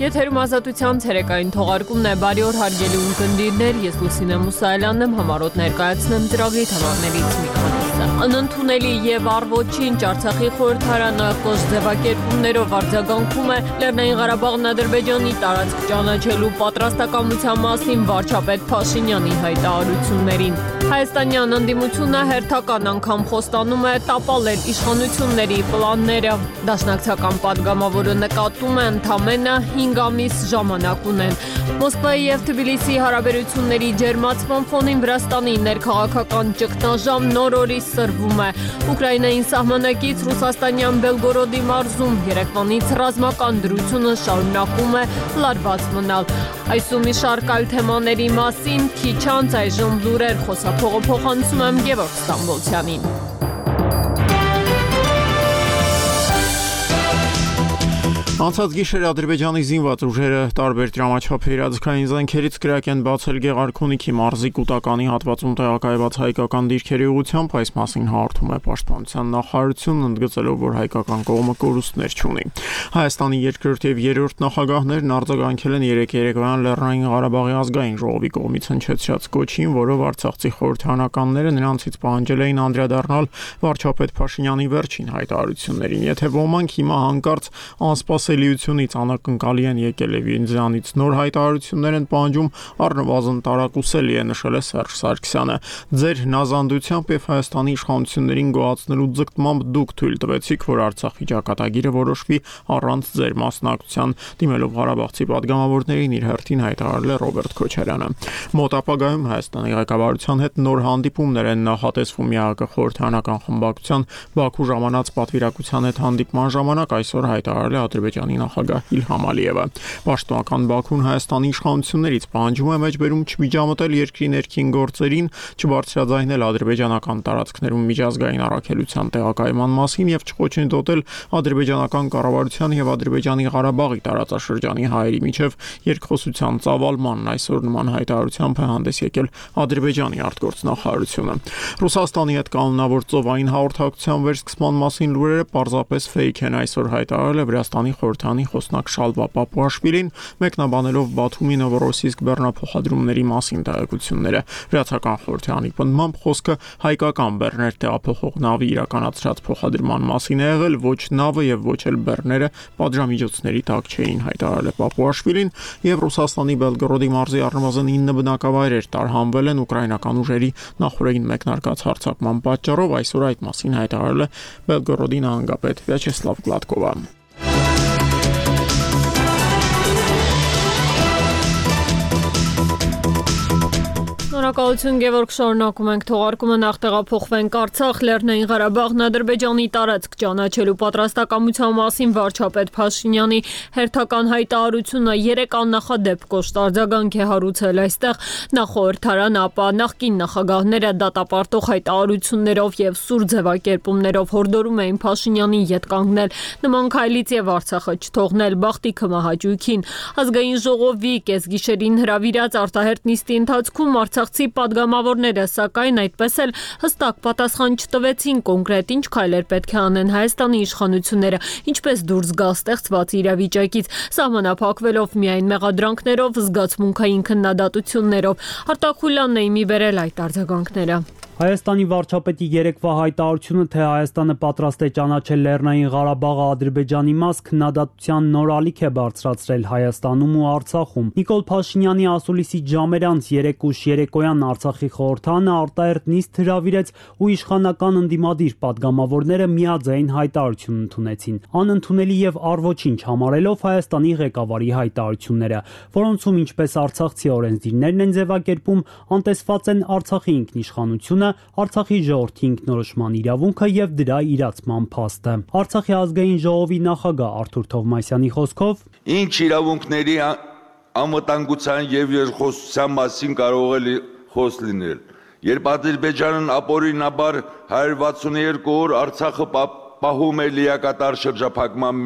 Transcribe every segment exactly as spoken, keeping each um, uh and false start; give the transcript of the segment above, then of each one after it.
Եթերում ազատության ցերեկային թողարկումն է, բարի օր հարգելի ունկնդիրներ, ես Լուսինե Մուսայելյանն եմ, համառոտ ներկայացնեմ ծրագրի թեմաներից մի քանիսը։ Անընդունելի եւ առ-ոչինչ Արցախի խորհրդարանը կոշտ ձևակերպումներով արձագանքում է Լեռնային Ղարաբաղն Ադրբեջանի տարածք ճանաչելու պատրաստակամության մասին վարչապետ Փաշինյանի հայտարարություններին։ Հայաստանյան ընդդիմությունը հերթական անգամ խոստանում է տապալել իշխանությունների պլանները։ Դաշնակցական պատգամավորը նկատում է ընդամենը հինգ ամիս ժամանակ ունեն։ Մոսկվայի եւ Թբիլիսիի հարաբերությունների ջերմացման ֆոնին Վրաստանի ներքաղաքական ճգնաժամ նոր օրի սրվում է։ Ուկրաինային սահմանակից ռուսաստանյան Բելգորոդի մարզում երեկվանից ռազմական դրությունը շարունակում է լարված մնալ։ Այսու մի շարք այլ թեմաների մասին քիչ անց այժմ լուրեր խոսափողը փոխանցում եմ Գևորգ Ստամբոլցյանին։ Անցած գիշեր Ադրբեջանի զինված ուժերը տարբեր դրամաչափերի ազգային զենքերից կրակ են բացել Գեղարքունիքի մարզի Կուտականի հատվածում տեղակայված հայկական դիրքերի ուղղությամբ, այս մասին հաղորդում է Պաշտպանության նախարարությունն, ընդգծելով, որ հայկական կողմը կորուստներ չունի։ Հայաստանի երկրորդ եւ երրորդ նախագահներն արձագանքել են երեք երեկոյան Լեռնային Ղարաբաղի ազգային ժողովի կողմից հնչեցրած կոչին, որով Արցախցի խորհրդարանականները նրանցից պահանջել էին անդրադառնալ վարչապետ Փաշինյանի վերջին հայտարարություններին։ Եթե ոմանք հիմա հանկարծ անսպասելիությունից անակնկալի են եկել եւ ինձանից նոր հայտարարություններ են պահանջում, առնվազն տարակուսելի է, նշել է Սերժ Սարգսյանը։ Ձեր հնազանդությամբ եւ Հայաստանի իշխանություններին գոհացնելու ձգտմամբ դուք թույլ տվեցիք, որ Արցախի ճակատագիրը որոշվի առանց ձեր մասնակցության, դիմելով Ղարաբաղցի պատգամավորներին իր հերթին հայտարարել է Ռոբերտ Քոչարյանը։ Մոտ ապագայում Հայաստանի ղեկավարության հետ նոր հանդիպումներ են նախատեսվում ՄԻԱԿ խորհրդարանական խմբակցության Բաքու ժամանած պատվիրակության հետ հանդիպման ժամանակ այսօր հայտարարել է Ադրբեջանի նախագահ Իլհամ Ալիևը։ Պաշտոնական Բաքուն Հայաստանի իշխանություններից պահանջում է մեջբերում չմիջամտել երկրի ներքին գործերին, չբարձրաձայնել ադրբեջանական տարածքներում միջազգային առաքելության տեղակայման մասին եւ չխոչընդոտել ադրբեջանական կառավարության եւ Ադրբեջանի Ղարաբաղի տարածաշրջանի հայերի միջև երկխոսության ծավալմանն այսօր նման հայտարարությամբ է հանդես եկել Ադրբեջանի արտգործնախարարությունը։ Ռուսաստանի հետ կանոնավոր ծովային հաղորդակցության վերսկսման մասին լուրերը պարզապես ֆեյք են, այսօր հայտարարել է Վրաստանի խորհրդանի խոսնակ Շալվա Պապուաշվիլին, մեկնաբանելով Բաթումի Նովորոսիսկ բեռնափոխադրումների մասին տեղեկությունները։ Վրացական խորհրդանի պնդմամբ խոսքը հայկական բեռներ տեղափոխող նավի իրականացրած փոխադրման մասին է եղել, ոչ նավը եւ ոչ էլ բեռները պատժամիջոցների տակ չէին, հայտարարել է Պապուաշվիլին, եւ Ռուսաստանի Բելգորոդի մարզի առնվազն ինը բնակավայրեր տարհանվել են ուկրաինական ուժերի նախորդին մեկնարկած հարձակման պատճառով, այսօր այդ մասին հայտարարել է Բելգորոդի նահանգապետ Վյաչեսլավ Գլադկովը։ Շնորհակալություն Գևորգ, շարունակում ենք թողարկումը, նախ տեղափոխվենք Արցախ, Լեռնային Ղարաբաղն Ադրբեջանի տարածք ճանաչելու պատրաստակամության մասին վարչապետ Փաշինյանի հերթական հայտարարությունը երեք աննախադեպ կոշտ արձագանք է հարուցել այստեղ, նախ խորհրդարան, ապա նախկին նախագահները դատապարտող հայտարարություններով եւ սուր ձևակերպումներով հորդորում էին Փաշինյանին ետ կանգնել նման քայլից եւ Արցախը չթողնել բախտի քմահաճույքին։ Ազգային ժողովի կեսգիշերին հրավիրած արտահերտ նիստի ընթացքում Արցախցի պատգամավորները սակայն այդպես էլ հստակ պատասխան չտվեցին կոնկրետ ինչ քայլեր պետք է անեն Հայաստանի իշխանությունները, ինչպես դուրս գալ ստեղծված իրավիճակից, սահմանափակվելով միայն մեղադրանքներով, զգացմունքային քննադատություններով։ Արտակ Խուլյանն է իմի բերել այդ արձագանքները։ Հայաստանի վարչապետի երեկվա հայտարարությունը, թե Հայաստանը պատրաստ է ճանաչել Լեռնային Ղարաբաղը Ադրբեջանի մաս, քննադատության նոր ալիք է բարձրացրել Հայաստանում ու Արցախում։ Նիկոլ Փաշինյանի ասուլիսից ժամեր անց երեք ուշ երեկոյան Արցախի խորհրդարանը արտահերթ նիստ հրավիրեց ու իշխանական ընդդիմադիր պատգամավորները միաձայն հայտարարություն ընդունեցին, անընդունելի եւ առ-ոչինչ համարելով Հայաստանի ղեկավարի հայտարարությունները, որոնցում ինչպես արցախցի օրենսդիրներն են ձևակերպում, անտեսված են Արցախի ինքնիշխանությունը, Արցախի ժողովրդի ինքնորոշման իրավունքը եւ դրա իրացման փաստը։ Արցախի ազգային ժողովի նախագահ Արթուր Թովմասյանի խոսքով ինչ իրավունքների անվտանգության եւ երկխոսության մասին կարող է խոս լինել, երբ Ադրբեջանն ապօրինաբար հարյուր վաթսունուերկու օր Արցախը պահում է լիակատար շրջափակման մեջ։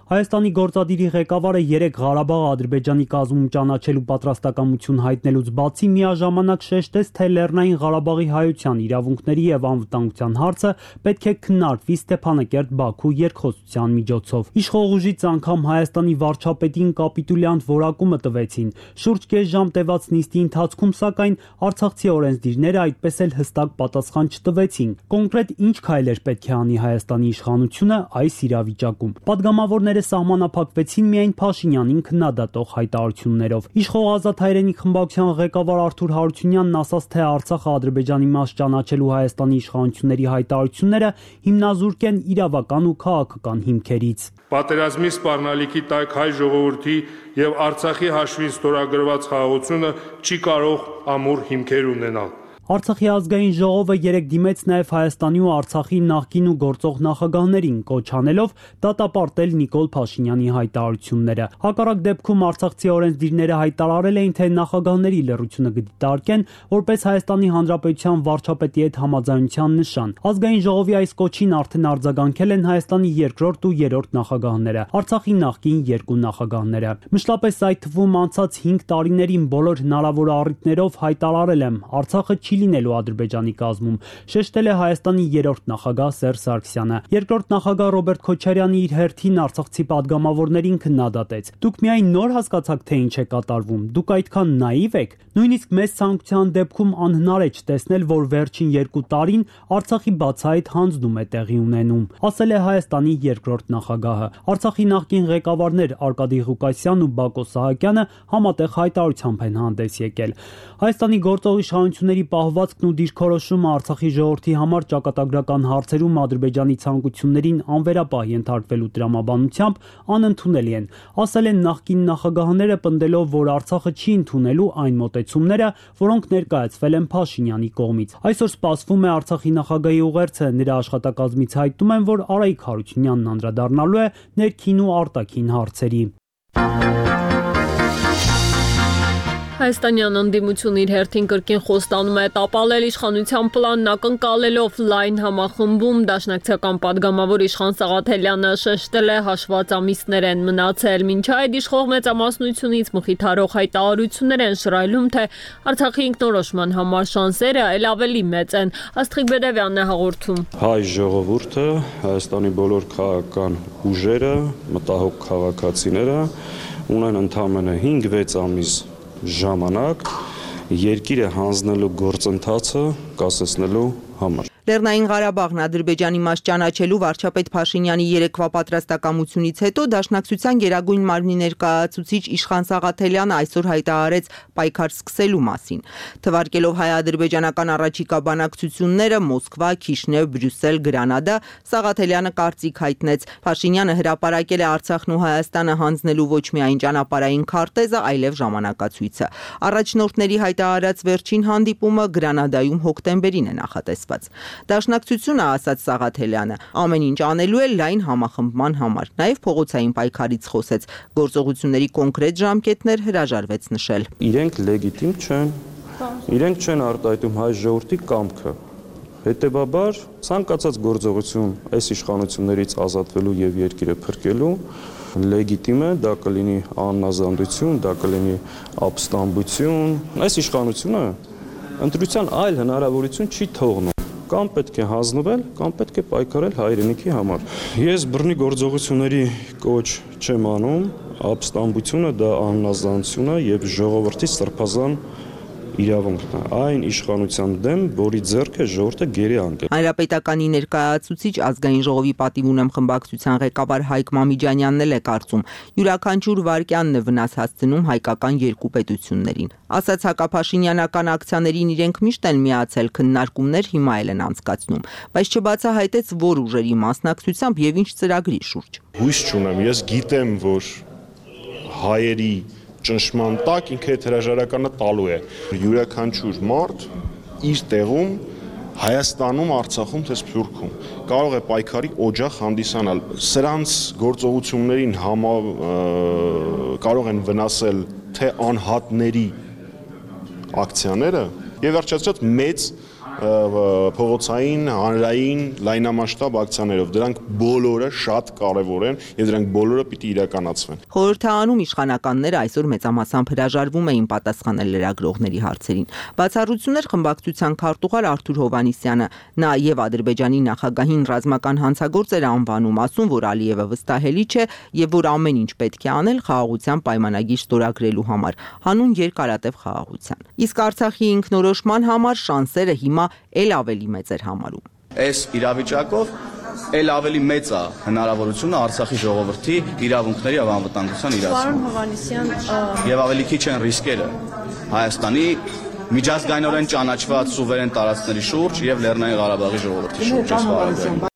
Հայաստանի գործադիրի ղեկավարը երեք Ղարաբաղը Ադրբեջանի կազմում ճանաչելու պատրաստակամություն հայտնելուց բացի միաժամանակ շեշտեց, թե Լեռնային Ղարաբաղի հայության իրավունքների եւ անվտանգության հարցը պետք է քննարկվի Ստեփանակերտ-Բաքու երկխոսության միջոցով։ Իշխող ուժից անգամ Հայաստանի վարչապետին կապիտուլյանտ որակումը տվեցին։ Շուրջ կես ժամ տևած նիստի ընթացքում, սակայն արցախցի օրենսդիրները այդպես էլ հստակ պատասխան չտվեցին։ Կոնկրետ ինչ քայլեր պետք է անի Հայաստանի իշխանությունը այս իրավիճակում։ Պատգամավորները սահմանափակվեցին միայն Փաշինյանին քննադատող հայտարարություններով։ Իշխող Ազատ հայրենի խմբակցության ղեկավար Արթուր Հարությունյանն ասաց, թե Արցախը Ադրբեջանի մաս ճանաչելու Հայաստանի իշխանությունների հայտարարությունները հիմնազուրկ են իրավական ու քաղաքական հիմքերից։ Պատերազմի սպառնալիքի տակ հայ ժողովրդի եւ Արցախի հաշվին ստորագրված խաղաղությունը չի կարող ամուր հիմքեր ունենալ։ Արցախի ազգային ժողովը երեկ դիմեց նաև Հայաստանի ու Արցախի նախկին ու գործող նախագահներին, կոչ անելով դատապարտել Նիկոլ Փաշինյանի հայտարարությունները։ Հակառակ դեպքում արցախցի օրենսդիրները հայտարարել էին, թե նախագահների լռությունը կդիտարկեն որպես Հայաստանի Հանրապետության վարչապետի հետ համաձայնության նշան։ Ազգային ժողովի այս կոչին արդեն արձագանքել են Հայաստանի երկրորդ ու երրորդ նախագահները, Արցախի նախկին երկու նախագահները։ Մշտապես այդ թվում անցած հինգ տարիներին բոլոր հնարավոր առիթներով հայտարարել եմ, Արցախը չի լինելու Ադրբեջանի կազմում, շեշտել է Հայաստանի երրորդ նախագահ Սերժ Սարգսյանը։ Երկրորդ նախագահ Ռոբերտ Քոչարյանը իր հերթին արցախցի պատգամավորներին քննադատեց։ Դուք միայն նոր հասկացաք, թե ինչ է կատարվում, դուք այդքան նաիվ եք։ Նույնիսկ մեծ ցանկության դեպքում անհնար է չտեսնել, որ վերջին երկու տարին Արցախի բացահայտ հանձնում է տեղի ունենում, ասել է Հայաստանի երկրորդ նախագահը։ Արցախի նախկին ղեկավարներ Արկադի Ղուկասյանն ու Բակո Սահակյանը համատեղ հայտարարությամբ են հանդես եկել։ Հայաստանի գործող իշխանությունների պահվածքն ու դիրքորոշումը Արցախի ժողովրդի համար ճակատագրական հարցերում Ադրբեջանի ցանկություններին անվերապահ ենթարկվելու տրամաբանությամբ անընդունելի են, ասել են նախկին նախագահները, պնդելով, որ Արցախը չի ընդունելու այն մոտեցումները, որոնք ներկայացվել են Փաշինյանի կողմից։ Այսօր սպասվում է Արցախի նախագահի ուղերձը, նրա աշխատակազմից հայտնում են, որ Արայիկ Հարությունյանն անդրադառնալու է ներքին ու արտաքին հարցերի։ Հայաստանյան ընդդիմություն իր հերթին կրկին խոստանում է տապալել իշխանության պլանն ակնկալելով լայն համախմբում, դաշնակցական պատգամավոր Իշխան Սաղաթելյանը շեշտել է հաշված ամիսներ են մնացել, մինչ այդ իշխող մեծամասնությունից մխիթարող հայտարարություններ են շռայլում, թե Արցախի ինքնորոշման համար շանսերը այլ ավելի մեծ են։ Աստղիկ Բերևյանն է հաղորդում։ Հայ ժողովուրդը, Հայաստանի բոլոր քաղաքական ուժերը, մտահոգ քաղաքացիները ունեն ընդամենը հինգ-վեց ամիս ժամանակ երկիրը հանձնելու գործընթացը կասեցնելու համար։ Լեռնային Ղարաբաղն Ադրբեջանի մաս ճանաչելու վարչապետ Փաշինյանի երեկվա պատրաստակամությունից հետո Դաշնակցության գերագույն մարմնի ներկայացուցիչ Իշխան Սաղաթելյանը այսօր հայտարարեց պայքար սկսելու մասին։ Թվարկելով հայ-ադրբեջանական առաջիկա բանակցությունները Մոսկվա, Քիշնև, Բրյուսել, Գրանադա, Սաղաթելյանը կարծիք հայտնեց։ Փաշինյանը հրապարակել է Արցախն ու Հայաստանը հանձնելու ոչ միայն ճանապարհային քարտեզը, այլև ժամանակացույցը։ Առաջնորդների հայտարարած վերջին հանդիպումը Գրանադայում հոկտեմբերին է նախատեսված։ Դաշնակցությունը, ասաց Սաղաթելյանը, ամեն ինչ անելու է լայն համախմբման համար, նաև փողոցային պայքարից խոսեց, գործողությունների կոնկրետ ժամկետներ հրաժարվեց նշել։ Իրենք լեգիտիմ չեն, իրենք չեն արտահայտում հայ ժողովրդի կամքը, հետևաբար ցանկացած գործողություն այս իշխանություններից ազատվելու եւ երկիրը փրկելու լեգիտիմ է, դա կլինի աննազանդություն, դա կլինի ապստամբություն։ Այս իշխանությունը ընտրության այլ հնարավորություն չի թողնում։ Կամ պետք է հանձնվել, կամ պետք է պայքարել հայրենիքի համար։ Ես բռնի գործողությունների կոչ չեմ անում, ապստամբությունը դա աննազանություն է եւ ժողովրդի սրբազան իրավունքն է, այն իշխանության դեմ, որի ձեռքը ժողովուրդը գերի անկել։ Հանրապետականի ներկայացուցիչ ազգային ժողովի պատիվ ունեմ խմբակցության ղեկավար Հայկ Մամիջանյանն էլ է կարծում, յուրաքանչյուր վարքյանն է վնաս հասցնում հայկական երկու պետություններին։ Ասաց հակափաշինյանական ակցիաներին իրենք միշտ են միացել, քննարկումներ հիմա էլ են անցկացնում, բայց չբացահայտեց որ ուժերի մասնակցությամբ եւ ինչ ծրագրի շուրջ։ Հույս չունեմ, ես գիտեմ, որ հայերի ճնշման տակ ինքը այդ հրաժարականը տալու է։ Յուրաքանչյուր մարդ իր տեղում Հայաստանում, Արցախում, թե Սփյուռքում կարող է պայքարի օջախ հանդիսանալ։ Սրանց գործողություններին համա կարող են վնասել թե անհատների ակցիաները եւ վերջացած մեծ փողոցային, հանրային, լայնամասշտաբ ակցիաներով։ Դրանք բոլորը շատ կարևոր են եւ դրանք բոլորը պիտի իրականացվեն։ Խորհրդարանում իշխանականները այսօր մեծամասամբ հրաժարվում էին պատասխանել լրագրողների հարցերին։ Բացառություններ խմբակցության քարտուղար Արթուր Հովհաննիսյանը, նա եւ Ադրբեջանի նախագահին ռազմական հանցագործ էր անվանում, ասում, որ Ալիևը վստահելի չէ եւ որ ամեն ինչ պետք է անել խաղաղության պայմանագիր ստորագրելու համար, հանուն երկարատև խաղաղության։ Իսկ Արցախի ինքնորոշման համար շանսերը հիմա էլ ավելի մեծ էր համարում։ Այս իրավիճակով էլ ավելի մեծ է հնարավորությունը Արցախի ժողովրդի իրավունքների եւ անվտանգության իրացման։ Պարոն Հովհաննիսյան, եւ ավելի քիչ են ռիսկերը Հայաստանի միջազգայինորեն ճանաչված սուվերեն տարածքների շուրջ եւ Լեռնային Ղարաբաղի ժողովրդի շուրջ։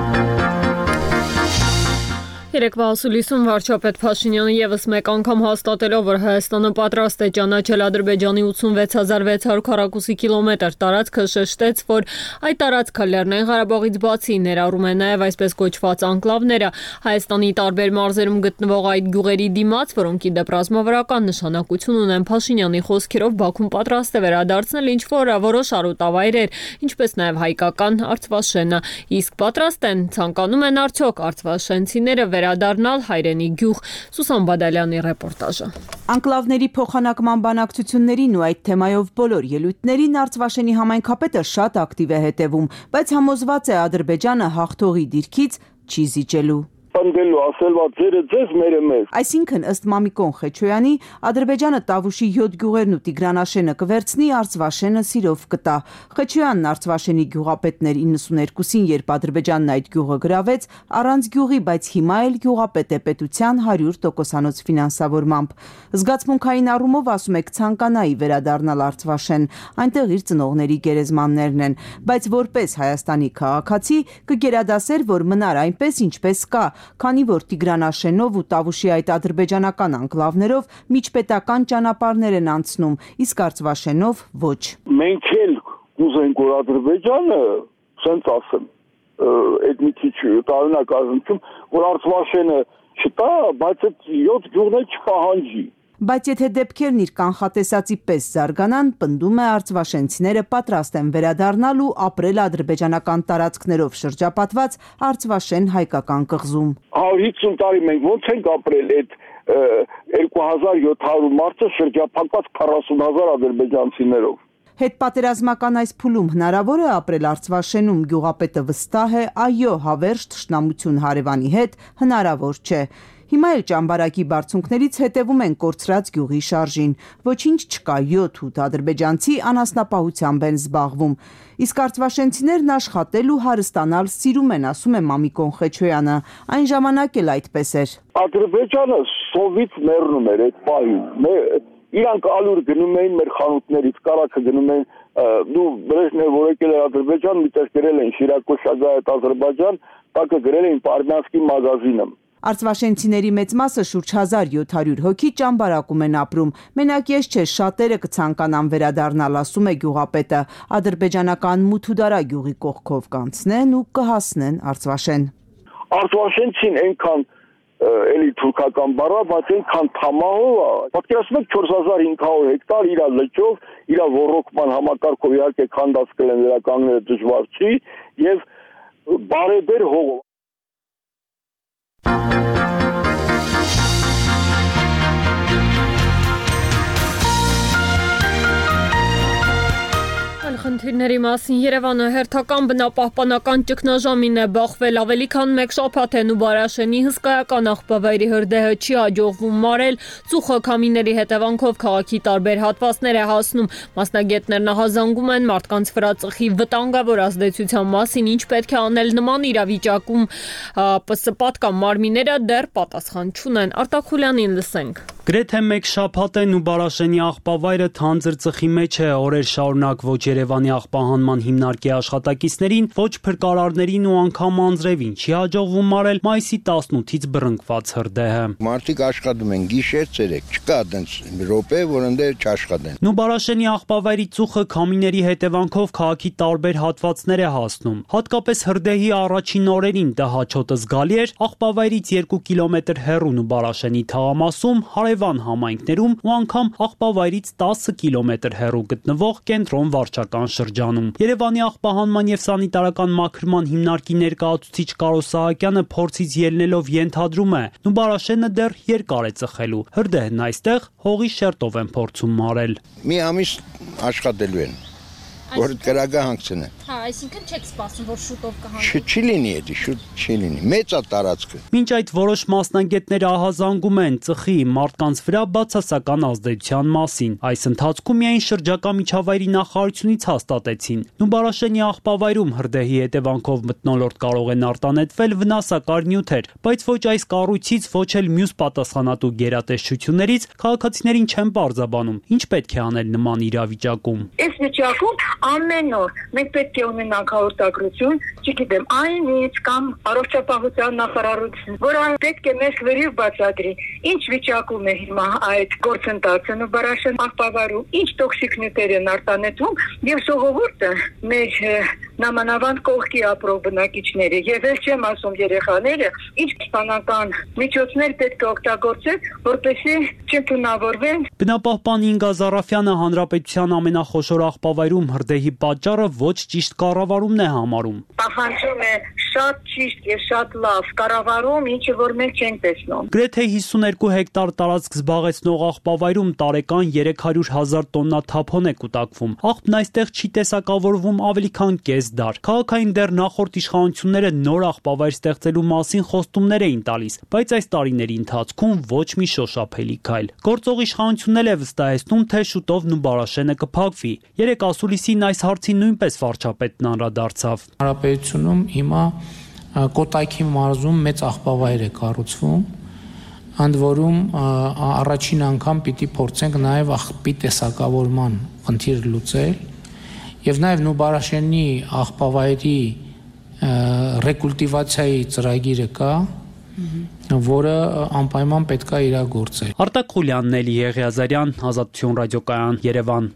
Երեկվա ասուլիսում վարչապետ Փաշինյանը եւս մեկ անգամ հաստատելով, որ Հայաստանը պատրաստ է ճանաչել Ադրբեջանի ութսունվեց հազար վեց հարյուր քառակուսի կիլոմետր տարածքը, շեշտեց, որ այդ տարածքը Լեռնային Ղարաբաղից բացի ներառում է նաեւ այսպես կոչված անկլավները, Հայաստանի տարբեր մարզերում գտնվող այդ գյուղերի դիմաց, որոնք ի դեպ ռազմավարական նշանակություն ունեն։ Փաշինյանի խոսքերով Բաքուն պատրաստ է վերադարձնել ինչ որ որոշ արոտավայրեր, ինչպես նաեւ հայկական Արցվաշենը, իսկ պատրաստ են, ցանկանում են արդյոք արցվաշենցիները վերադառնալ հայրենի գյուղ։ Սուսան Բադալյանի ռեպորտաժը։ Անկլավների փոխանակման բանակցություններին ու այդ թեմայով բոլոր ելույթներին Արցվաշենի համայնքապետը շատ ակտիվ է հետևում, բայց համոզված է Ադրբեջանը հաղթողի դիրքից չի զիջելու։ Պնդելու ասելվա ձերը ձեզ մերը մեզ։ Այսինքն ըստ Մամիկոն Խեչոյանի Ադրբեջանը Տավուշի յոթ գյուղերն ու Տիգրանաշենը կվերցնի, Արցվաշենը սիրով կտա։ Խեչոյանն Արցվաշենի գյուղապետն էր իննսուներկուսին, երբ Ադրբեջանն այդ գյուղը գրավեց, առանց գյուղի, բայց հիմա էլ գյուղապետ է պետության հարյուր տոկոսանոց ֆինանսավորմամբ։ Զգացմունքային առումով ասում եք ցանկանայի վերադառնալ Արցվաշեն, այնտեղ իր ծնողների գերեզմաններն են, բայց որպես Հայաստանի քաղաքացի կգերադասեր, որ մնար այնպես ինչպես կա, քանի որ Տիգրանաշենով ու Տավուշի այդ ադրբեջանական անկլավներով միջպետական ճանապարհներ են անցնում, իսկ Արցվաշենով ոչ։ Մենք էլ կուզենք, որ Ադրբեջանը, ասենց ասեմ, այդ մի քիչ տարօրինակ ազնվում, որ Արցվաշենը չտա, բայց այդ յոթ գյուղներ չպահանջի։ Բայց եթե դեպքերն իր կանխատեսածի պես զարգանան, պնդում է արցվաշենցիները պատրաստ են վերադառնալ ու ապրել ադրբեջանական տարածքներով շրջապատված Արցվաշեն հայկական կղզում։ հարյուր հիսուն տարի մենք ոնց ենք ապրել այդ երկու հազար յոթ հարյուր մարդը շրջապատված քառասուն հազար ադրբեջանցիներով։ Հետպատերազմական այս փուլում հնարավոր է ապրել Արցվաշենում, գյուղապետը վստահ է, այո, հավերժ թշնամություն հարևանի հետ հնարավոր չէ։ Հիմա էլ ճամբարակի բարձունքներից հետևում են կորցրած գյուղի շարժին։ Ոչինչ չկա, յոթ ութ ադրբեջանցի անասնապահությամբ են զբաղվում։ Իսկ արցվաշենցիներն աշխատել ու հարստանալ սիրում են, ասում է Մամիկոն Խեչոյանը։ Այն ժամանակ էլ այդպես էր։ Ադրբեջանը սովից մեռնում էր այդ պահին։ Իրանք ալուր գնում էին մեր խանութներից, կարակը գնում էին, դու Բրեժնև որ եկել էր Ադրբեջան, միտեղ գրել են Շիրակո Շագայետ Ադրբեջան, տակը գրել էին Պարմյանսկի մագազինը։ Արցվաշենցիների մեծ մասը շուրջ հազար յոթ հարյուր հոգի ճամբարակում են ապրում։ Մենակ ես չէ, շատերը կցանկանան վերադառնալ, ասում է գյուղապետը։ Ադրբեջանական Մութուդարա գյուղի կողքով կանցնեն ու կհասնեն Արցվաշեն։ Արցվաշենցին այնքան էլի թուրքական բառա, բայց այնքան թամահով է։ Պատկերացնում եք չորս հազար հինգ հարյուր հեկտար իր լճով, իր ռոռոկման համակարգով իհարկե քանդած կլեն վերականգնելը դժվար չի եւ բարեբեր հողով։ Խնդիրների մասին Երևանը հերթական բնապահպանական ճգնաժամին է բախվել, ավելի քան մեկ շաբաթ են ու Բարաշենի հսկայական աղբավայրի հրդեհը չի հաջողվում մարել, ծուխը քամիների հետևանքով քաղաքի տարբեր հատվածներ է հասնում, մասնագետներն ահազանգում են մարդկանց վրա ծխի վտանգավոր ազդեցության մասին, ինչ պետք է անել նման իրավիճակում, պատկան մարմինները դեռ պատասխան չունեն։ Արտակ Խուլյանին լսենք։ Գրեթե մեկ շաբաթ են ու Բարաշենի աղբավայրը թանձր ծխի մեջ է, օրեր շարունակ ոչ Երևանի աղբահանման հիմնարկի աշխատակիցներին, ոչ փրկարարներին ու անգամ անձրևին չի հաջողվում մարել մայիսի տասնութից բռնկված հրդեհը։ Մարդիկ աշխատում են գիշեր ցերեկ, չկա այդպես րոպե, որ ընդեր չաշխատեն։ Նու Բարաշենի աղբավայրի ծուխը քամիների հետևանքով քաղաքի տարբեր հատվածներ է հասնում։ Հատկապես հրդեհի առաջին օրերին դա հաճոտը զգալի էր, աղբավայրից երկու կիլոմետր հեռու Նու Բարաշենի թաղամասում հարև Երևան համայնքներում ու անգամ աղբավայրից տասը կիլոմետր հեռու գտնվող կենտրոն վարչական շրջանում։ Երևանի աղբահանման եւ սանիտարական մաքրման հիմնարկի ներկայացուցիչ Կարո Սահակյանը փորձից ելնելով ենթադրում է՝ Նուբարաշենը դեռ երկար է ծխելու։ Հրդեհն այստեղ հողի շերտով են փորձում մարել։ Մի ամիս աշխատելու են, որ կրակը հանգցնեն։ Հա, այսինքն չեք սպասում, որ շուտով կհանգցնեն։ Չի լինի էդի, շուտ չի լինի։ Մեծ է տարածքը։ Մինչ այդ որոշ մասնագետներ ահազանգում են ծխի մարդկանց վրա բացասական ազդեցության մասին։ Այս ընթացքում միայն շրջակա միջավայրի նախարարությունից հաստատեցին։ Նուբարաշենի աղբավայրում հրդեհի հետևանքով մթնոլորտ կարող են արտանետվել վնասակար նյութեր, բայց ոչ այս կառույցից, ոչ էլ մյուս պատասխանատու գերատեսչություններից քաղաքացիներին չեն պարզաբանում, ինչ պետք է անել նման իրավիճակում։ Այս վիճակում ամեն օր մենք պետք է ունենանք հաղորդագրություն, չգիտեմ, այնից կամ առողջապահության նախարարություն, որը պետք է մեզ վերև բացատրի, ինչ վիճակում է հիմա այդ գործընթացը Նուբարաշեն աղբավայրում, ինչ տոքսիկ նյութեր են արտանետվում եւ ժողովուրդը մեր նամանավանդ կողքի ապրող բնակիչները եւ էլ չեմ ասում երեխաները, ինչ սպանական միջոցներ պետք է օգտագործել, որպեսզի չընդունավորվեն։ Բնապահպան Ինգա Զարաֆյանը հանրապետության ամենախոշոր աղբավայրում հրդեհի պատճառը ոչ ճիշտ կառավարումն է համարում։ Պահանջում է շատ ճիշտ եւ շատ լավ կառավարում, ինչը որ մենք չենք տեսնում։ Գրեթե հիսուներկու հեկտար տարածք զբաղեցնող աղբավայրում տարեկան երեք հարյուր հազար տոննա թափոն է կուտակվում։ Աղբն այստեղ չի տեսակավորվում ավելի քան կես դար։ Քաղաքային դեռ նախորդ իշխանությունները նոր աղբավայր ստեղծելու մասին խոստումներ էին տալիս, բայց այս տարիների ընթացքում ոչ մի շոշափելի քայլ։ Գործող իշխանությունն էլ է վստահեցնում, թե շուտով Նուբարաշենը կփակվի։ Երեք ասուլիսին այս հարցին նույնպես վարչապետն անդրադարձավ։ Հանրապետությունում հիմա Կոտայքի մարզում մեծ աղբավայր է կառուցվում, ընդ որում առաջին անգամ պիտի փորձենք նաև աղբի տեսակավորման խնդիրը լուծել եւ նաև Նուբարաշենի աղբավայրի ռեկուլտիվացիայի ծրագիրը կա, որը անպայման պետք է իրագործել։ Արտակ Խուլյանն, Էլի Եղիազարյան, Ազատություն ռադիոկայան, Երևան։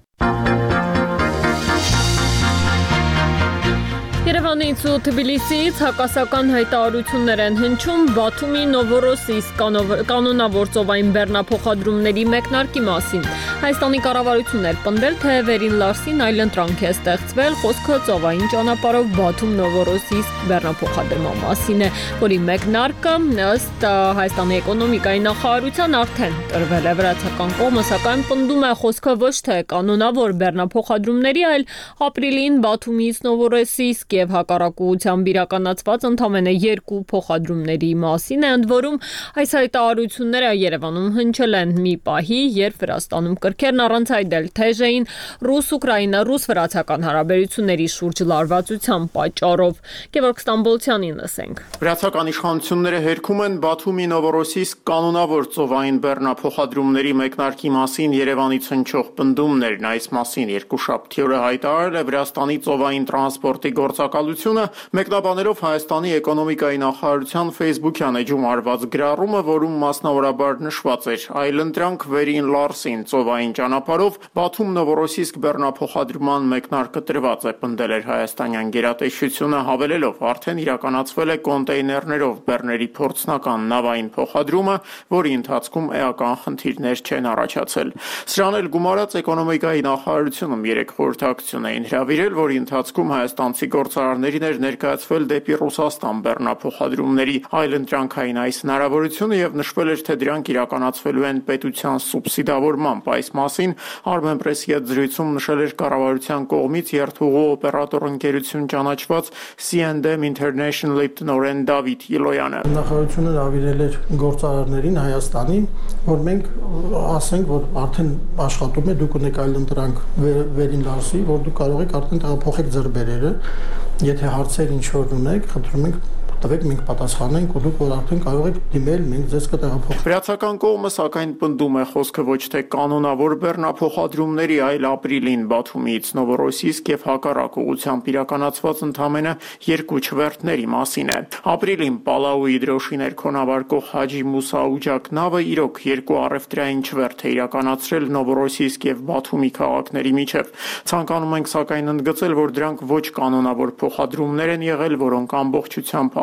Երևանից ու Թբիլիսիից հակասական հայտարարություններ են հնչում Բաթումի Նովորոսիսկ կանոնավոր ծովային բեռնափոխադրումների մեկնարկի մասին։ Հայաստանի կառավարությունն էր պնդել, թե Վերին Լարսին այլընտրանք է ստեղծվել, խոսքը ծովային ճանապարհով Բաթում Նովորոսիսկ բեռնափոխադրման մասին է, որի մեկնարկը ըստ Հայաստանի էկոնոմիկայի նախարարության արդեն տրվել է։ Վրացական կողմը սակայն պնդում է, խոսքը ոչ թե կանոնավոր բեռնափոխադրումների, այլ ապրիլին Բաթումից Նովորոսիսկ եւ հակառակությամբ իրականացված ընդամենը երկու փոխադրումների մասին է, ընդ որում այս հայտարարությունները Երևանում հնչել են մի պահի, երբ Վրաստանում կրքերն առանց այդել թեժ էին ռուս-ուկրաինա ռուս-վրացական հարաբերությունների շուրջ լարվածության պատճառով։ Գևորգ Ստամբոլցյանին լսենք։ Վրացական իշխանությունները հերքում են Բաթումի Նովորոսիսկ կանոնավոր ծովային բեռնափոխադրումների մեկնարկի մասին Երևանից հնչող պնդումներն։ Այս մասին երկուշաբթի օրը հայտարարել է Վրաստանի ծովային տրանսպորտի գործակալությունը, մեկնաբանելով Հայաստանի էկոնոմիկայի նախարարության Facebook-յան էջում արված գրառումը, որում մասնավորաբար նշված էր. «Այլընտրանք Վերին Լարսին ծովային ճանապարհով Բաթում Նովորոսիսկ բեռնափոխադրման մեկնարկը տրված է», պնդել էր հայաստանյան գերատեսչությունը, հավելելով. «Արդեն իրականացվել է կոնտեյներներով բեռների փորձնական նավային փոխադրումը, որի ընթացքում էական խնդիրներ չեն առաջացել»։ Սրան էլ գումարած էկոնոմիկայի նախարարությունում երեք խորհրդակցություն էին հրավիրել, որի ընթացքում հայաստանցի գործարարներին էր ներկայացվել դեպի Ռուսաստան բեռնափոխադրումների այլընտրանքային այս հնարավորությունը եւ նշվել էր, թե դրանք իրականացվելու են պետության սուբսիդավորմամբ։ Այս մասին Armenpress-ի հետ զրույցում նշել էր կառավարության կողմից երթուղու օպերատոր ընկերություն ճանաչված C and M International-ի տնօրեն Դավիթ Իլոյանը։ Նախարարությունը հրավիրել էր գործարարներին Հայաստանի, որ մենք ասենք, որ արդեն աշխատում է, դուք ունեք այլընտրանք Վերին Լարսի, որ դուք կարող եք արդեն տեղափոխեք ձեր բերերը, եթե հարցեր ինչ որ ունեք, խնդրում ենք տվեք, մենք պատասխանենք, ու դուք որ արդեն կարող եք դիմել, մենք ձեզ կտեղափոխենք։ Վրացական կողմը սակայն պնդում է, խոսքը ոչ թե կանոնավոր բեռնափոխադրումների, այլ ապրիլին Բաթումից Նովորոսիսկ եւ հակառակ ուղղությամբ իրականացված ընդամենը երկու չվերթների մասին է։ Ապրիլին Պալաուի դրոշի ներքոնավարկող Հաջի Մուսա Ուջակ նավը իրոք երկու առևտրային չվերթ է իրականացրել Նովորոսիսկ եւ Բաթումի քաղաքների միջև։ Ցանկանում ենք սակայն ընդգծել, որ դրանք ոչ կանոնավոր փոխադրումներ են եղել, որոնք ամբողջությամբ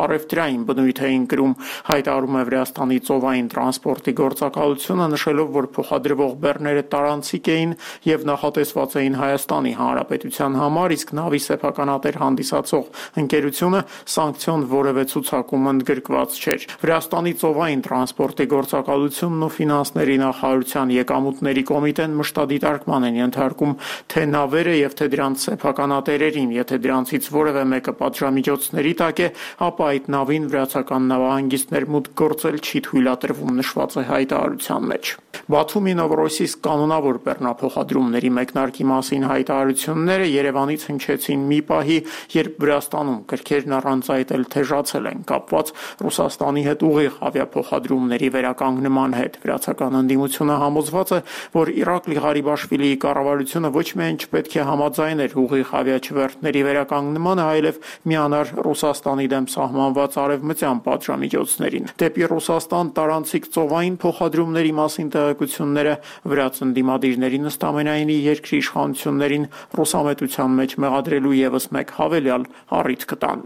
առևտրային բնույթ էին կրում, հայտարարում է Վրաստանի ծովային տրանսպորտի գործակալությունը, նշելով, որ փոխադրվող բեռները տարանցիկ էին եւ նախատեսված էին Հայաստանի Հանրապետության համար, իսկ նավի սեփականատեր հանդիսացող ընկերությունը սանկցիոն որևէ ցուցակում ընդգրկված չէր։ Վրաստանի ծովային տրանսպորտի գործակալությունն ու ֆինանսների նախարարության եկամուտների կոմիտեն մշտադիտարկման են ենթարկում թե նավերը եւ թե դրանց սեփականատերերին, եթե դրանցից որևէ մեկը պատժամիջոցների տակ է, ապա այդ նավին վրացական նավահանգիստներ մուտք գործել չի թույլատրվում, նշված է հայտարարության մեջ։ Բաթումի Նովորոսիսկ կանոնավոր բեռնափոխադրումների մեկնարկի մասին հայտարարությունները Երևանից հնչեցին մի պահի, երբ Վրաստանում կրքերն առանց այդ էլ թեժացել են, կապված Ռուսաստանի հետ ուղիղ ավիափոխադրումների վերականգնման հետ։ Վրացական ընդդիմությունը համոզված է, որ Իրաკლի Ղարիբաշվիլիի կառավարությունը ոչ միայն չպետք է համաձայներ ուղիղ ավիաչվերթների վերականգնմանը, այլև միանար Ռուսաստանի դեմ սահմանված արևմտյան պատժամիջոցներին։ Դեպի Ռուսաստան տարանցիկ ծովային փոխադրումների մասին տեղեկությունները վրաց ընդդիմադիրներին ըստ ամենայնի երկրի իշխանություններին ռուսամետության մեջ մեղադրելու ևս մեկ հավելյալ առիթ կտան։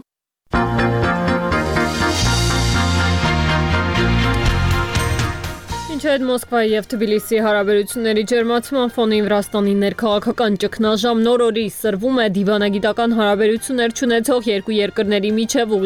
Մինչ այդ Մոսկվայի եւ Թբիլիսիի հարաբերությունների ջերմացման ֆոնին Վրաստանի ներքաղաքական ճգնաժամ նոր օրի սրվում է դիվանագիտական հարաբերություններ չունեցող երկու երկրների միջև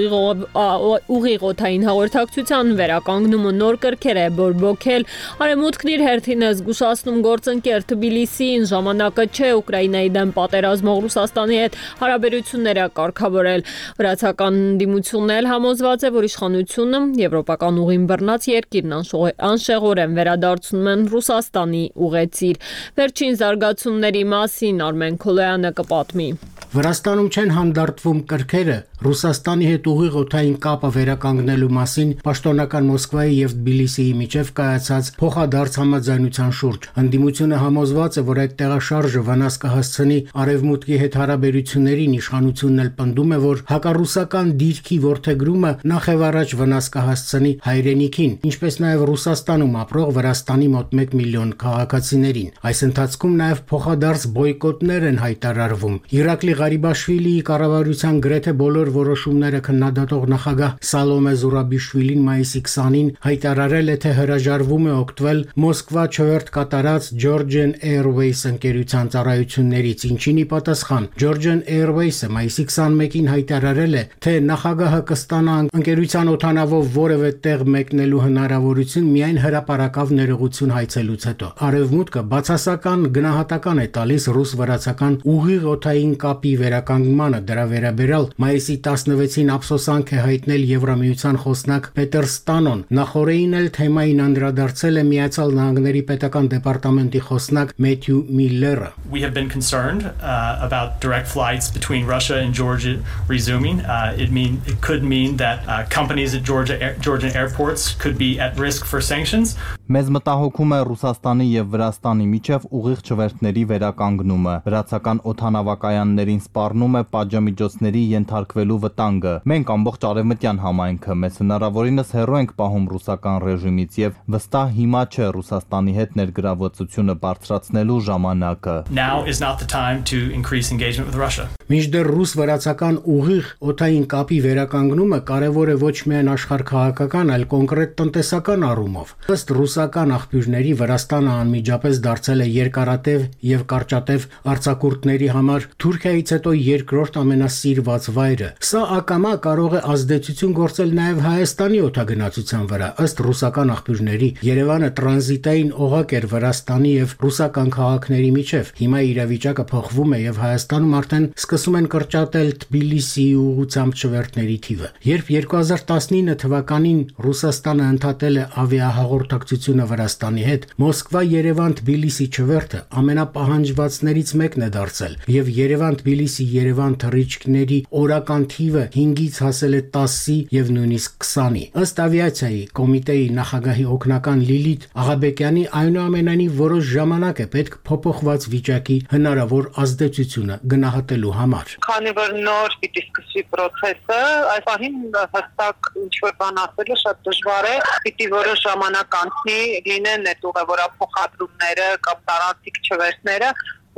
ուղիղ օդային հաղորդակցության վերականգնումը նոր կրքեր է բորբոքել։ Արևմուտքն իր հերթին է զգուշացնում գործընկեր Թբիլիսիին, ժամանակը չէ Ուկրաինայի դեմ պատերազմող Ռուսաստանի հետ հարաբերությունները կարգավորել։ Վրացական ընդդիմությունն էլ համոզված է, որ իշխանությունը եվրոպական ուղին բռնած երկիրն անշեղորեն վերադարձնում են Ռուսաստանի ուղեցիր։ Վերջին զարգացումների մասին Արմեն Քոլոյանը կպատմի։ Վրաստանում չեն հանդարտվում կրքերը Ռուսաստանի հետ ուղիղ օդային կապը վերականգնելու մասին պաշտոնական Մոսկվայի եւ Թբիլիսիի միջև կայացած փոխադարձ համաձայնության շուրջ։ Ընդդիմությունը համոզված է, որ այդ տեղաշարժը վնաս կհասցնի արևմուտքի հետ հարաբերություններին, իշխանությունն էլ պնդում է, որ հակառուսական դիրքի ворթեգրումը նախևառաջ վնաս կհասցնի հայրենիքին, ինչպես նաեւ Ռուսաստանում ապրող Վրաստանի մոտ մեկ միլիոն քաղաքացիներին։ Այս ընթացքում նաեւ փոխադարձ բոյկոտներ են հայտարարվում։ Իրաკლի Ղարիբաշվիլիի կառավարության գրեթե բոլոր որոշումները քննադատող նախագահ Սալոմե Զուրաբիշվիլին մայիսի քսանին հայտարարել է, թե հրաժարվում է օգտվել Մոսկվա չվերթ կատարած Georgian Airways ընկերության ծառայություններից, ինչին ի պատասխան Georgian Airways-ը մայիսի քսանմեկին հայտարարել է, թե նախագահը կստանա ընկերության օդանավով որևէ տեղ մեկնելու հնարավորություն միայն հրապարակավ ներողություն հայցելուց հետո։ Արևմուտքը բացասական գնահատական է տալիս ռուս-վրացական ուղիղ օդային կապի վերականգնմանը, դրա վերաբերյալ մայիսի տասնվեցին ափսոսանք է հայտնել Եվրամիության խոսնակ Պետեր Ստանոն։ Նախորդին էլ թեմային անդրադարձել է Միացյալ Նահանգների պետական դեպարտամենտի խոսնակ Մեթյու Միլլերը։ We have been concerned uh, about direct flights between Russia and Georgia resuming. Uh, it mean it could mean that uh, companies at Georgia Georgian airports could be at risk for sanctions. Մեզ մտահոգում է Ռուսաստանի եւ Վրաստանի միջև ուղիղ չվերթների վերականգնումը։ Վրացական օդանավակայաններին սպառնում է պատժամիջոցների ենթարկվելու վտանգը։ Մենք ամբողջ արևմտյան համայնքը մեզ հնարավորինս հեռու ենք պահում ռուսական ռեժիմից եւ վստահ հիմա չէ Ռուսաստանի հետ ներգրավվածությունը բարձրացնելու ժամանակը։ Now is not the time to increase engagement with Russia. Մինչդեռ ռուս-վրացական ուղիղ օդային կապի վերականգնումը կարևոր է ոչ միայն աշխարհքաղաքական, այլ կոնկրետ տնտեսական առումով։ Ըստ ռուսական աղբյուրների Վրաստանը անմիջապես դարձել է երկարատև եւ կարճատև արձակուրդների համար Թուրքիայից հետո երկրորդ ամենասիրված վայրը։ Սա ակամա կարող է ազդեցություն գործել նաեւ Հայաստանի օդագնացության վրա։ Ըստ ռուսական աղբյուրների Երևանը տրանզիտային օղակ էր Վրաստանի եւ ռուսական քաղաքների միջև։ Հիմա իրավիճակը փոխվում է եւ Հայաստանում արդեն սկսում են կրճատել Թբիլիսիի ուղղությամբ չվերթների թիվը։ Երբ երկու հազար տասնինը թվականին Ռուսաստանը ընդհատել է ավիահաղորդակցությունը Վրաստանի հետ, Մոսկվա-Երևան-Թբիլիսի չվերթը ամենապահանջվածներից մեկն է դարձել եւ Երևան-Թբիլիսի-Երևան թռիչքների օրական թիվը հինգից հասել է տասի եւ նույնիսկ քսանի։ Ըստ ավիացիայի կոմիտեի նախագահի օգնական Լիլիթ Աղաբեկյանի, այնուամենայնիվ որոշ ժամանակ է պետք փոփոխված վիճակի հնարավոր ազդեցությունը գնահատելու համար։ Քանի որ նոր պիտի սկսվի process-ը, այս պահին հստակ ինչ-որ բան ասելը շատ դժվար է, պիտի որոշ ժամանակ անցնի, լինեն այդ ուղևորափոխադրումները կամ տարածիկ չվերթները,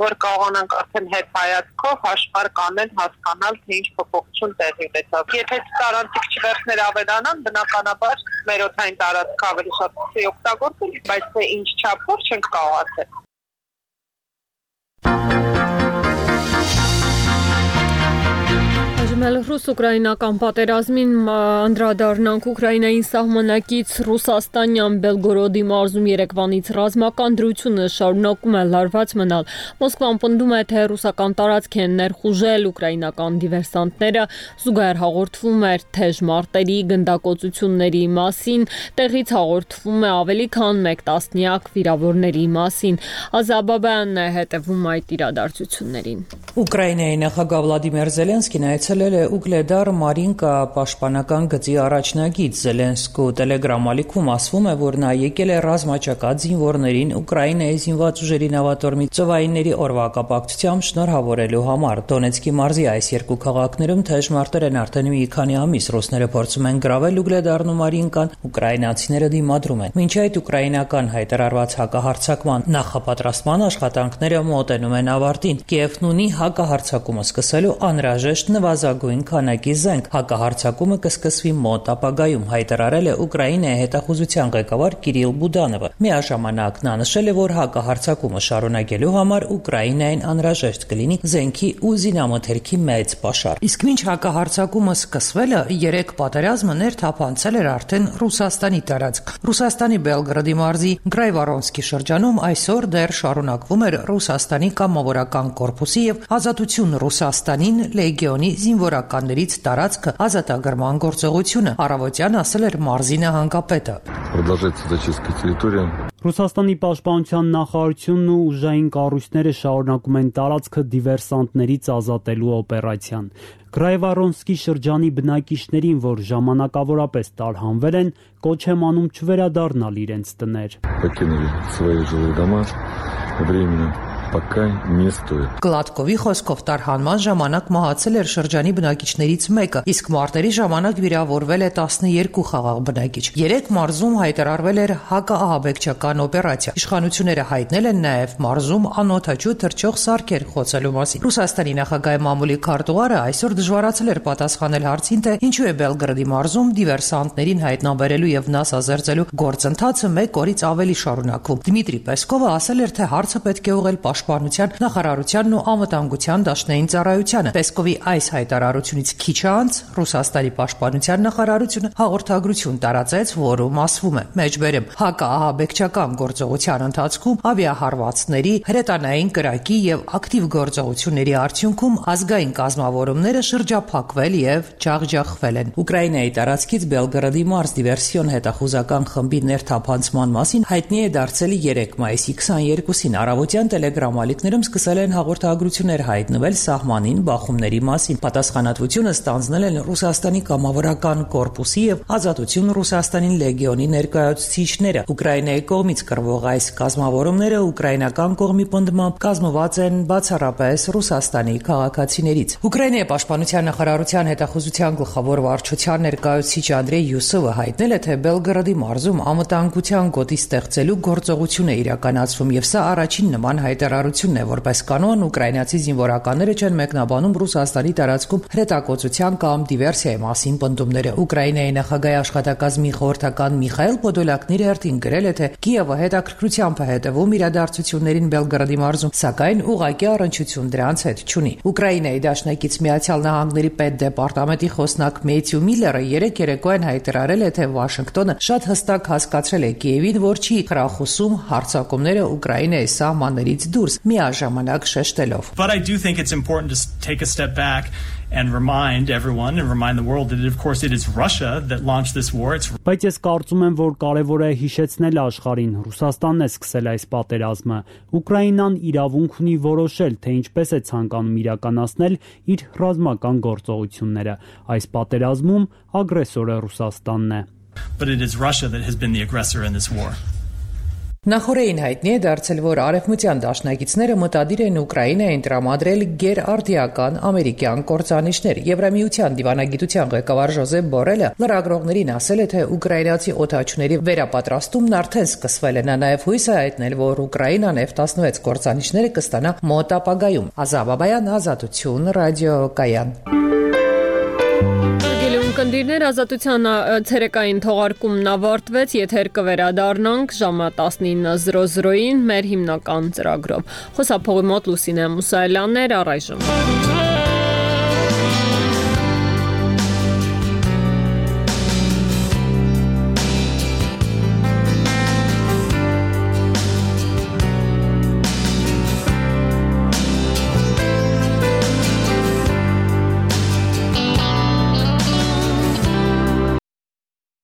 որ կարողանանք արդեն հետ հայացքով հաշվարկ անել, հասկանալ, թե ինչ փոփոխություն տեղի ունեցավ։ Եթե տարանցիկ չվերթներ ավելանան, բնականաբար մեր օդային տարածքը ավելի շատ կսի օգտագործել, բայց թե ինչ չափով չենք կարող ասել։ Ռուս-ուկրաինական պատերազմին անդրադառնանք Ուկրաինային սահմանակից Ռուսաստանյան Բելգորոդի մարզում երեկվանից ռազմական դրությունը շարունակում է լարված մնալ։ Մոսկվան պնդում է, թե ռուսական տարածք են ներխուժել ուկրաինական դիվերսանտները, զուգահեռ հաղորդվում էր թեժ մարտերի գնդակոծությունների մասին, տեղից հաղորդվում է ավելի քան մեկ տասնյակ վիրավորների մասին։ Ազաբաբյանն է հետևում այդ իրադարձություններին։ Ուկրաինայի նախագահ Վլադիմիր Զելենսկին այցելել է Ուգլեդար Մարինկա պաշտպանական գծի առաջնագիծ։ Զելենսկու տելեգրամ-ալիքում ասվում է, որ նա եկել է ռազմաճակատ զինվորներին Ուկրաինայի զինված ուժերի նավատորմի ծովայինների օրվա կապակցությամբ շնորհավորելու համար։ Դոնեցկի մարզի այս երկու քաղաքներում թեժ մարտեր են արդեն մի քանի ամիս։ Ռուսները փորձում են գրավել Ուգլեդարն ու Մարինկան, ուկրաինացիները դիմադրում են։ Մինչ այդ ուկրաինական հայտարարված հակահարձակման նախապատրաստման աշխատանքները մոտենում են ավարտին։ Կիևն ունի հակահարձակումը սկսելու անհրաժեշտ նվազագույն քանակի զենք։ Հակահարձակումը կսկսվի մոտ ապագայում, հայտարարել է Ուկրաինայի հետախուզության ղեկավար Կիրիլ Բուդանովը։ Միաժամանակ նա նշել է, որ հակահարձակումը շարունակելու համար Ուկրաինային անհրաժեշտ կլինի զենքի ու զինամթերքի մեծ պաշար։ Իսկ մինչ հակահարձակումը սկսվելը, երեք պատերազմը ներթափանցել էր արդեն Ռուսաստանի տարածք։ Ռուսաստանի Բելգրադի մարզի Գրայվարոնսկի շրջանում այսօր դեռ շարունակվում էր Ռուսաստանի կամավորական կորպուսի եւ Ազատություն Ռուսաստանին լեգիոնի զինվորականներից տարածքը ազատագրման գործողությունը, առավոտյան ասել էր մարզի նահանգապետը։ Ռուսաստանի պաշտպանության նախարարությունն ու ուժային կառույցները շարունակում են տարածքը դիվերսանտներից ազատելու օպերացիան։ Գրայվարոնսկի շրջանի բնակիչներին, որ ժամանակավորապես տարհանվել են, կոչ եմ անում չվերադառնալ իրենց տներ։ Գլադկովի խոսքով տարհանման ժամանակ մահացել էր շրջանի բնակիչներից մեկը, իսկ մարտերի ժամանակ վիրավորվել է տասներկու խաղաղ բնակիչ։ Երեք մարզում հայտարարվել էր հակաահաբեկչական օպերացիա։ Իշխանությունները հայտնել են նաև մարզում անօդաչու թռչող սարքեր խոցելու մասին։ Ռուսաստանի նախագահի մամուլի քարտուղարը այսօր դժվարացել էր պատասխանել հարցին, թե ինչու է Բելգրադի մարզում դիվերսանտներին հայտնաբերելու եւ նասազերծելու գործընթացը մեկ օրից ավելի շարունակվում։ Դմիտրի Պեսկովը ասել էր, թե հարցը պետք է ուղղել Պաշտպանության նախարարությանն ու անվտանգության դաշնային ծառայությանը։ Պեսկովի այս հայտարարությունից քիչ անց Ռուսաստանի պաշտպանության նախարարությունը հաղորդագրություն տարածեց, որում ասվում է. մեջբերեմ հակաահաբեկչական գործողության ընթացքում ավիահարվածների, հրետանային կրակի եւ ակտիվ գործողությունների արդյունքում ազգային կազմավորումները շրջափակվել եւ ջախջախվել են։ Ուկրաինայի տարածքից Բելգրադի մարզ դիվերսիոն հետախուզական խմբի ներթափանցման մասին հայտնի է դարձել երեկ մայիսի քսաներկուսին առավոտյան տելեգրամալիկներում սկսել են հաղորդագրություններ հայտնվել սահմանին բախումների մասին։ Պատասխանատվությունը ստանձնել են Ռուսաստանի կամավորական կորպուսի եւ Ազատություն Ռուսաստանին լեգիոնի ներկայացուցիչները։ Ուկրաինայի կողմից կրվող այս կազմավորումները ուկրաինական կողմի պնդմամբ կազմված են բացառապես Ռուսաստանի քաղաքացիներից։ Ուկրաինայի պաշտպանության նախարարության հետախուզության գլխավոր վարչության ներկայացուցիչ Անդրեյ Յուսովը հայտնել է, թե Բելգրադի մարզում անվտանգության գոտի ստեղծելու գործողություն է իրականացվում եւ սա առաջին նման հայտարարությունն է, որպես կանոն ուկրաինացի զինվորականները չեն մեկնաբանում Ռուսաստանի տարածքում հրետակոծության կամ դիվերսիայի մասին պնդումները։ Ուկրաինայի նախագահի աշխատակազմի խորհրդական Միխայել Պոդոլակն իր հերթին գրել է, թե Կիևը հետաքրքրությամբ է հետևում իրադարձություններին Բելգրադի մարզում, սակայն ուղղակի առնչություն դրանց հետ չունի։ Ուկրաինայի դաշնակից Միացյալ Նահանգների պետդեպարտամենտի խոսնակ Մեթյու Միլլերը երեք երեկոյան հայտարարել է, թե Վաշինգտոնը շատ հստակ հասկացրել է Կիևին, որ չի խրախուսում հարձակումները Ուկրաինայի սահմաններից դուրս, միաժամանակ շեշտելով. But I do think it's important to take a step back and remind everyone and remind the world that it, of course it is Russia that launched this war. It's Բայց ես կարծում եմ, որ կարևոր է հիշեցնել աշխարհին, Ռուսաստանն է սկսել այս պատերազմը։ Ուկրաինան իրավունք ունի որոշել, թե ինչպես է ցանկանում իրականացնել իր ռազմական գործողությունները։ Այս պատերազմում ագրեսորը Ռուսաստանն է։ But it is Russia that has been the aggressor in this war. Նախորդին հայտնի է դարձել, որ արևմտյան դաշնակիցները մտադիր են Ուկրաինային տրամադրել գերարդիական ամերիկյան կործանիչներ։ Եվրամիության դիվանագիտության ղեկավար Ժոզեփ Բորելը լրագրողներին ասել է, թե ուկրաինացի օդաչուների վերապատրաստումն արդեն սկսվել է։ Նա նաև հույս է հայտնել, որ Ուկրաինան F տասնվեց կործանիչները կստանա մոտ ապագայում։ Ազատ Բաբայան, Ազատություն, ռադիոկայան։ Կնդիրներ ազատության ցերեկային թողարկումն ավարտվեց, եթեր կվերադառնանք ժամը տասնինը զրո զրոին մեր հիմնական ծրագրով։ Խոսափողի մոտ Լուսինե Մուսայելյանն էր, առայժմ։